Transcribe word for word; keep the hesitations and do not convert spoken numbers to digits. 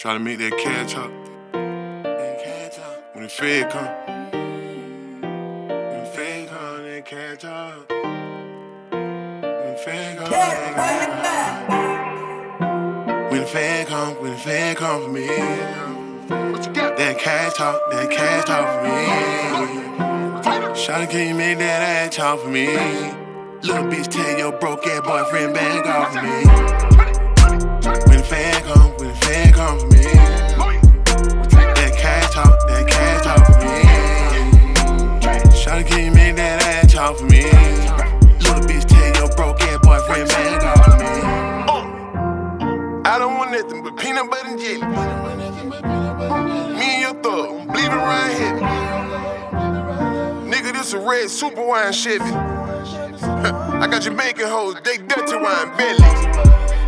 Try to make that cash talk. When the Fed come, when the Fed come, that cash talk. When the Fed come, that cash talk. When the Fed come, when the Fed come for me. What you got? That cash talk, that cash talk for me. Shawty, can you make that ass talk for me? Little bitch, tell your broke ass boyfriend back off of me. When the Fed come, when the Fed come for me. That cash talk, that cash talk for me. Shawty, can you make that ass talk for me? Little bitch, tell your broke ass boyfriend back off of me. Uh, I don't want nothing but peanut butter and jelly. Me and your thug, bleeding around here. Nigga, this a red super wine Chevy. I got Jamaican hoes, they dirty wine belly.